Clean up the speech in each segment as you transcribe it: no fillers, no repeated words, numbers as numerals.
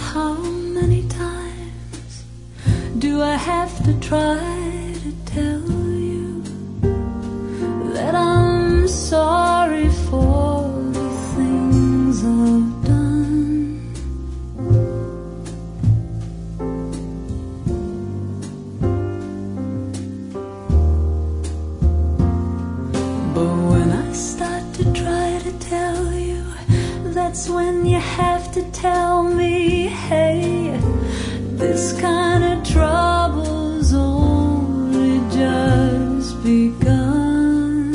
how many times do I have to try to tell you that I'm sorry for the things I've done? But when I start to try to tell you, that's when you have to tell me, hey, this kind of trouble's only just begun.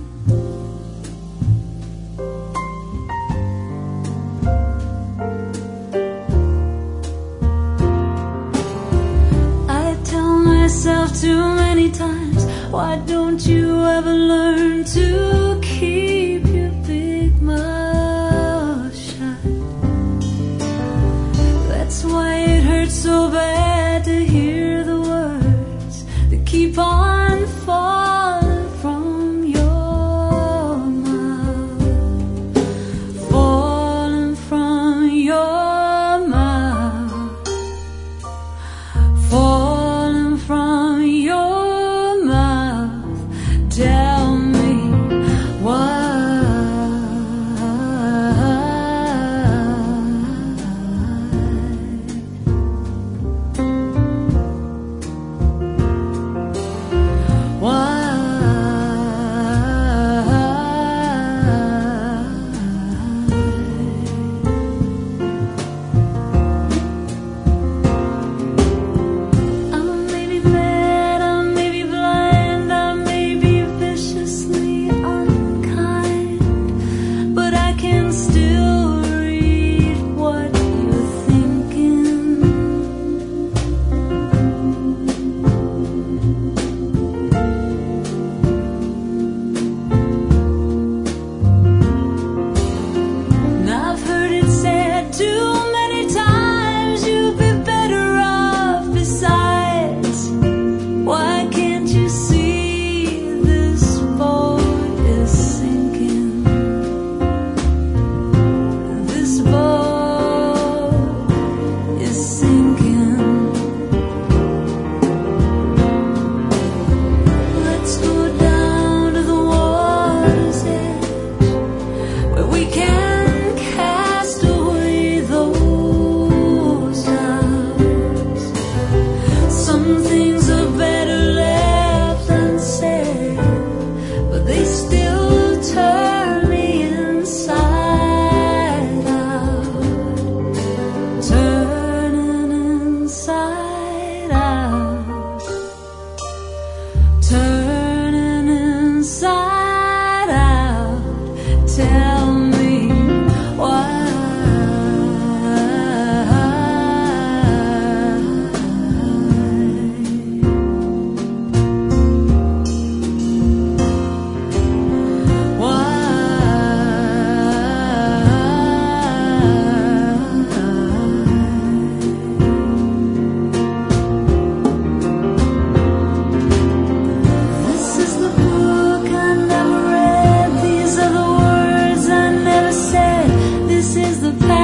I tell myself too many times, why don't you ever learn to keep your big mouth shut? That's why it hurts so bad to hear the words that keep on falling from your mouth, falling from your mouth, falling from your mouth. Tell me why. This is the past.